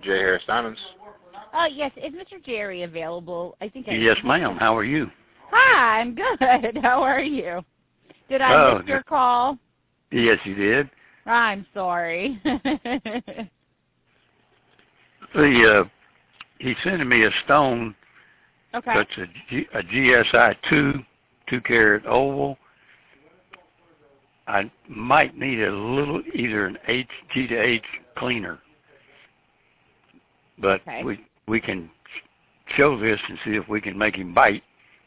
J. Harris Diamonds. Yes, is Mr. Jerry available? I think I. Yes, ma'am. How are you? Hi, I'm good. How are you? Did I miss your call? Yes, you did. I'm sorry. He's sending me a stone. Okay. That's a GSI 2-carat oval. I might need a little, either an G to H cleaner. But okay. we can show this and see if we can make him bite.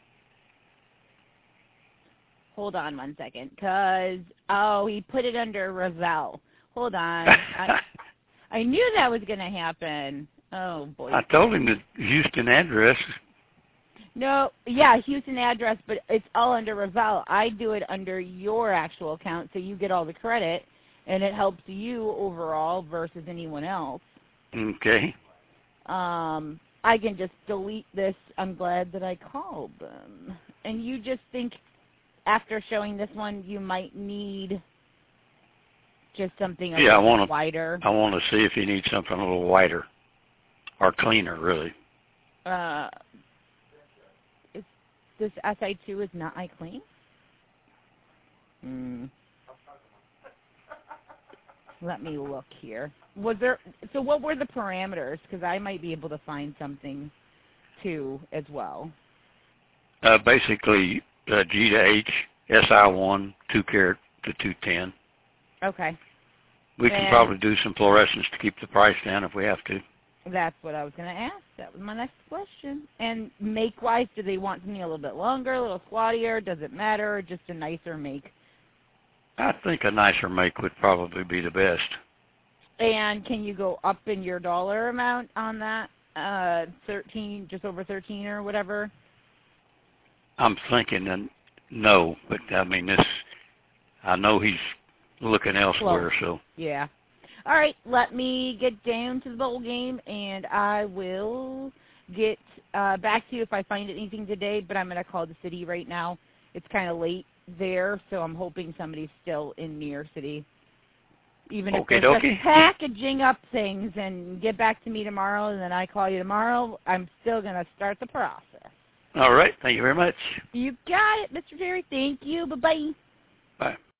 Hold on 1 second, because, he put it under Revell. Hold on. I knew that was going to happen. Oh, boy. I told him the Houston address. No, yeah, Houston address, but it's all under Revell. I do it under your actual account, so you get all the credit, and it helps you overall versus anyone else. Okay. I can just delete this. I'm glad that I called them. And you just think after showing this one, you might need just something a little wider? I want to see if he needs something a little wider or cleaner, really. This SI2 is not iClean? Let me look here. So what were the parameters? Because I might be able to find something, too, as well. Basically, G to H, SI1, 2-carat to 210. Okay. We can probably do some fluorescence to keep the price down if we have to. That's what I was going to ask. That was my next question. And make-wise, do they want something a little bit longer, a little squattier? Does it matter, or just a nicer make? I think a nicer make would probably be the best. And can you go up in your dollar amount on that? 13, just over 13 or whatever? I'm thinking no, but I mean I know he's looking elsewhere, so. Yeah. All right, let me get down to the bowl game, and I will get back to you if I find anything today, but I'm going to call the city right now. It's kind of late there, so I'm hoping somebody's still in New York City. Even if they're just packaging up things and get back to me tomorrow, and then I call you tomorrow, I'm still going to start the process. All right. Thank you very much. You got it, Mr. Jerry. Thank you. Bye-bye. Bye.